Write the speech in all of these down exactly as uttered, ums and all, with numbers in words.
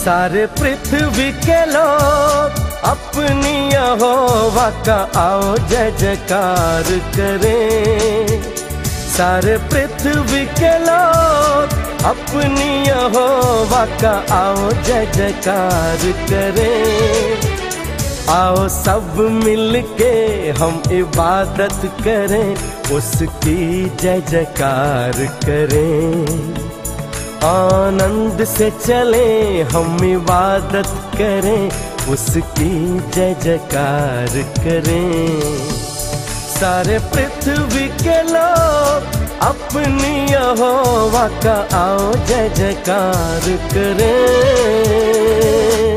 सारे पृथ्वी के लोग अपनी यहोवा का आओ जय जयकार करें। सारे पृथ्वी के लोग अपनी यहोवा का आओ जय जयकार करें। आओ सब मिलके हम इबादत करें, उसकी जय जयकार करें। आनंद से चले हम इबादत करें, उसकी जय जयकार करें। सारे पृथ्वी के लोग अपनी यहोवा का आओ जय जयकार करें।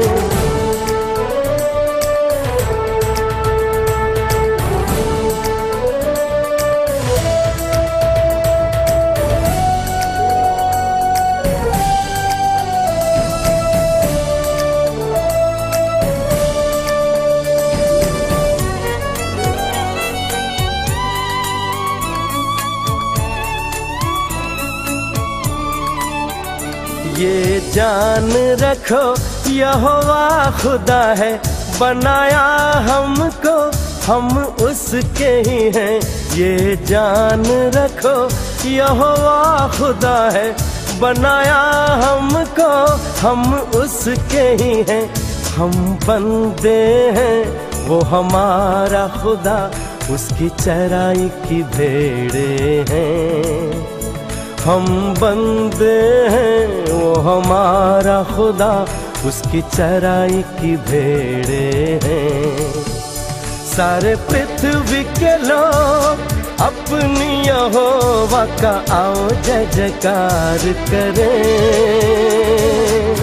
ये जान रखो यहोवा खुदा है, बनाया हमको हम उसके ही हैं। ये जान रखो यहोवा खुदा है, बनाया हमको हम उसके ही हैं। हम बंदे हैं वो हमारा खुदा, उसकी चराई की भेड़े हैं। हम बंदे हैं वो हमारा खुदा, उसकी चराई की भेड़े हैं। सारे पृथ्वी के लोग अपनी यहोवा का आओ जय जयकार करें।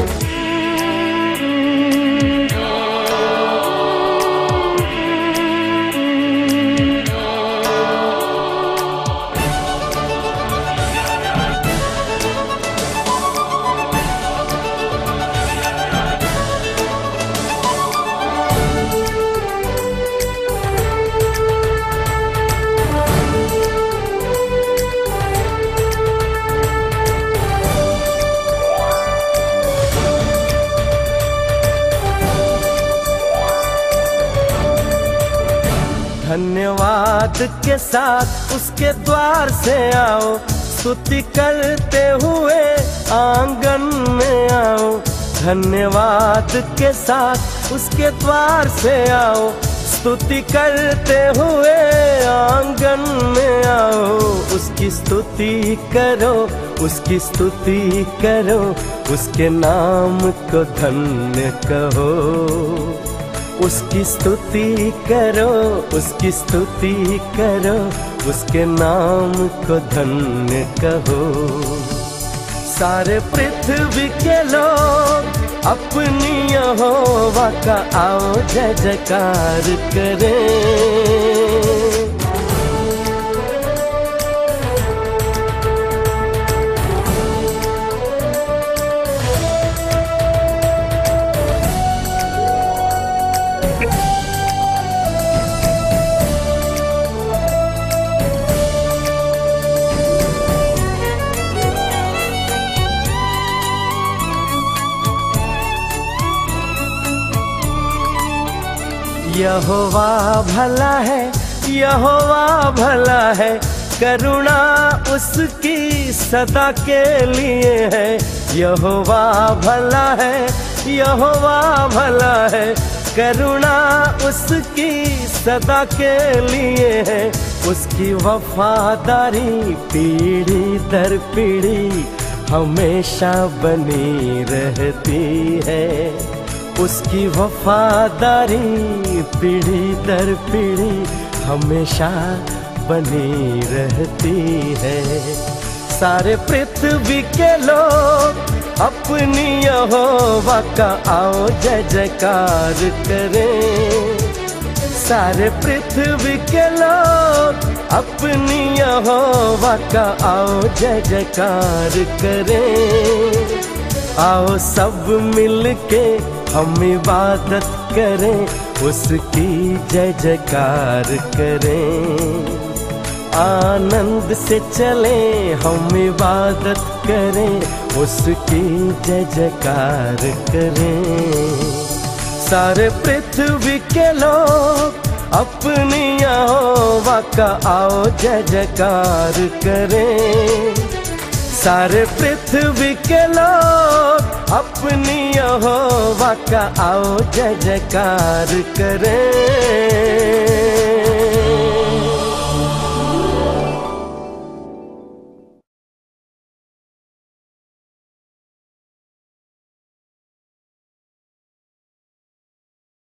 धन्यवाद के साथ उसके द्वार से आओ, स्तुति करते हुए आंगन में आओ। धन्यवाद के साथ उसके द्वार से आओ, स्तुति करते हुए आंगन में आओ। उसकी स्तुति करो, उसकी स्तुति करो, उसके नाम को धन्य कहो। उसकी स्तुति करो, उसकी स्तुति करो, उसके नाम को धन्य कहो। सारे पृथ्वी के लोग अपनी यहोवा का आओ जय जयकार करें। यहोवा भला है, यहोवा भला है, करुणा उसकी सदा के लिए है। यहोवा भला है, यहोवा भला है, करुणा उसकी सदा के लिए है। उसकी वफादारी पीढ़ी दर पीढ़ी हमेशा बनी रहती है। उसकी वफादारी पीढ़ी दर पीढ़ी हमेशा बनी रहती है। सारे पृथ्वी के लोग अपनी यहोवा का आओ जय जयकार करें। सारे पृथ्वी के लोग अपनी यहोवा का आओ जय जयकार करें। आओ सब मिलके हम इबादत करें, उसकी जय जयकार करें। आनंद से चलें हम इबादत करें, उसकी जय जयकार करें। सारे पृथ्वी के लोग अपनी यहोवा का आओ जय जयकार करें। सारे पृथ्वी के लोग अपनी यहोवा का आओ जय जयकार करें।